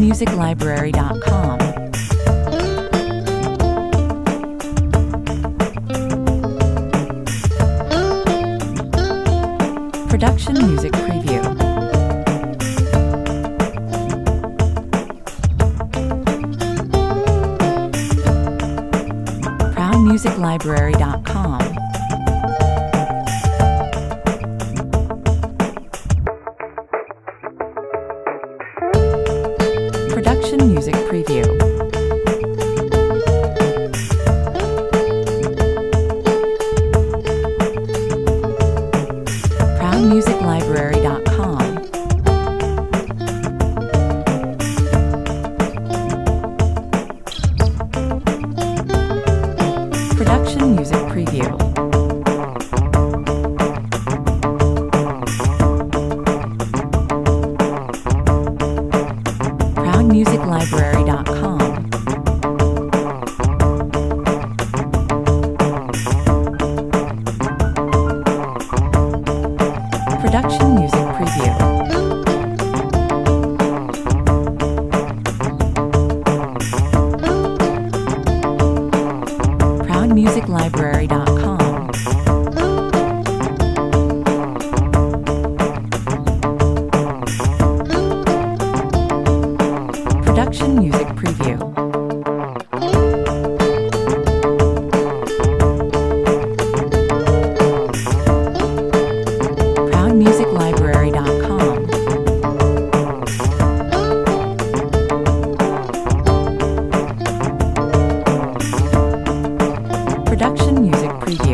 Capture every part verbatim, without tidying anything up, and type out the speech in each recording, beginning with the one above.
music library dot com. Production Music Preview. proud music library dot com. Production Music Preview. proud music library dot com. Production Music Preview. proud music library dot com. Production Music Preview. proud music library dot com. Production Music Preview. proud music library dot com. Production Music Preview.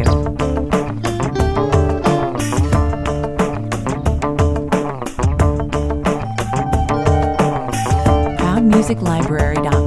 proud music library dot com.